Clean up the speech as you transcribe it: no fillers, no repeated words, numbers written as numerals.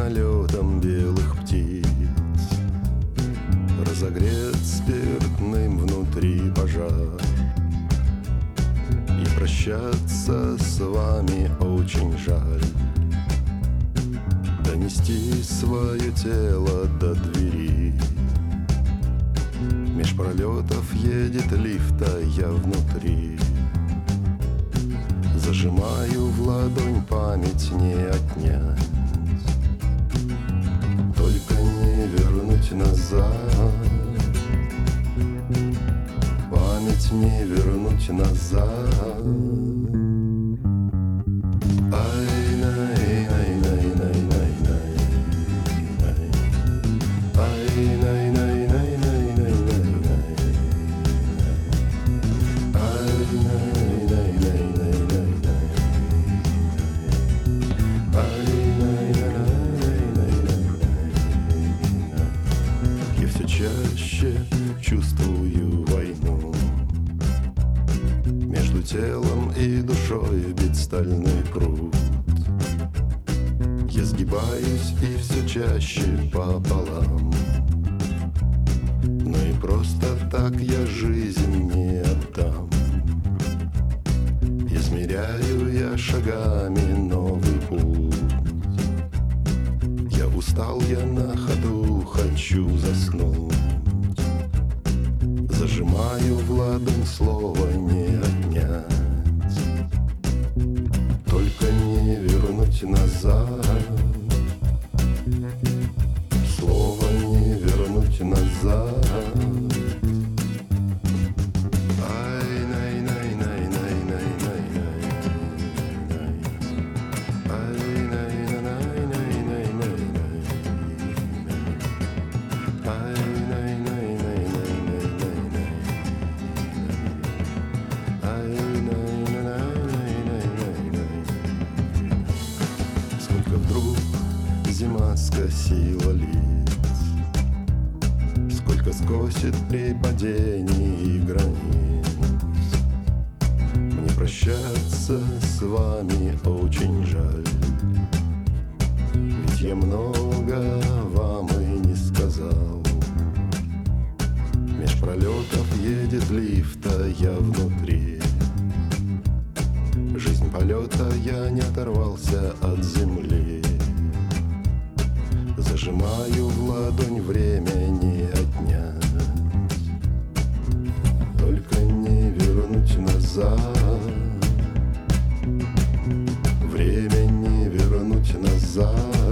налетом белых птиц, разогрет спиртным внутри пожар. И прощаться с вами очень жаль, донести свое тело до двери. Меж пролетов едет лифта, я внутри. Зажимаю в ладонь, память не отнять, только не вернуть назад. Память не вернуть назад. Я все чаще чувствую войну. Между телом и душой бит стальной пруд. Я сгибаюсь и все чаще пополам, но и просто так я жизнь не отдам. Измеряю я шагами новый путь. Я устал, я на ходу хочу заснуть. Зажимаю в ладонь, слово не отнять, только не вернуть назад. Слово не вернуть назад. Сколько вдруг зима скосила лиц, сколько скосит при падении границ. Мне прощаться с вами очень жаль, ведь я много вам и не сказал. Меж пролетов едет лифта, я внутри. Жизнь полета, я не оторвался от земли. Зажимаю в ладонь, время не отнять, только не вернуть назад. Время не вернуть назад.